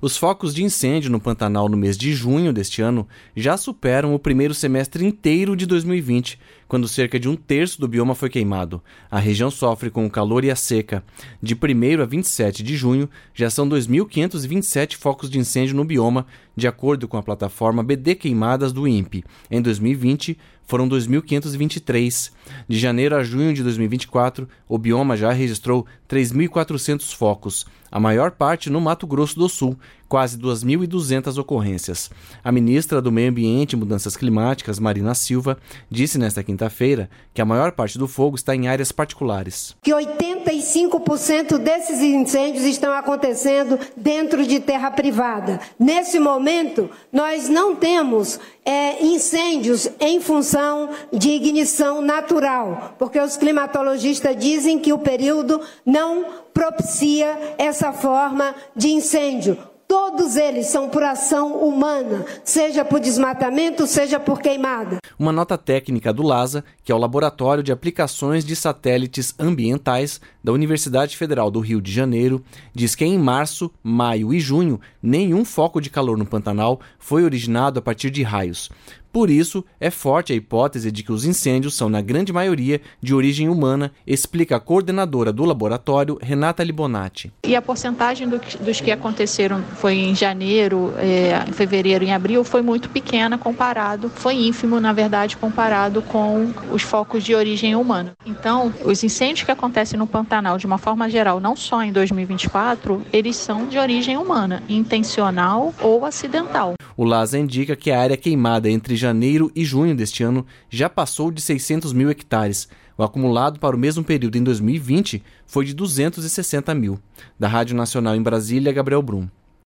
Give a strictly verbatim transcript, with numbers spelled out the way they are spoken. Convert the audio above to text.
Os focos de incêndio no Pantanal no mês de junho deste ano já superam o primeiro semestre inteiro de dois mil e vinte, quando cerca de um terço do bioma foi queimado. A região sofre com o calor e a seca. De primeiro a vinte e sete de junho, já são dois mil quinhentos e vinte e sete focos de incêndio no bioma, de acordo com a plataforma B D Queimadas do INPE. Em dois mil e vinte, foram dois mil quinhentos e vinte e três. De janeiro a junho de dois mil e vinte e quatro, o bioma já registrou três mil e quatrocentos focos, a maior parte no Mato Grosso do Sul, quase duas mil e duzentas ocorrências. A ministra do Meio Ambiente e Mudanças Climáticas, Marina Silva, disse nesta quinta-feira que a maior parte do fogo está em áreas particulares. Que oitenta e cinco por cento desses incêndios estão acontecendo dentro de terra privada. Nesse momento, nós não temos é, incêndios em função de ignição natural, porque os climatologistas dizem que o período não propicia essa forma de incêndio. Todos eles são por ação humana, seja por desmatamento, seja por queimada. Uma nota técnica do LASA, que é o Laboratório de Aplicações de Satélites Ambientais da Universidade Federal do Rio de Janeiro, diz que em março, maio e junho, nenhum foco de calor no Pantanal foi originado a partir de raios. Por isso, é forte a hipótese de que os incêndios são, na grande maioria, de origem humana, explica a coordenadora do laboratório, Renata Libonati. E a porcentagem do que, dos que aconteceram foi em janeiro, é, em fevereiro, em abril, foi muito pequena comparado, foi ínfimo, na verdade, comparado com os focos de origem humana. Então, os incêndios que acontecem no Pantanal, de uma forma geral, não só em dois mil e vinte e quatro, eles são de origem humana, intencional ou acidental. O LASA indica que a área queimada entre janeiro e junho deste ano já passou de seiscentos mil hectares. O acumulado para o mesmo período em dois mil e vinte foi de duzentos e sessenta mil. Da Rádio Nacional em Brasília, Gabriel Brum.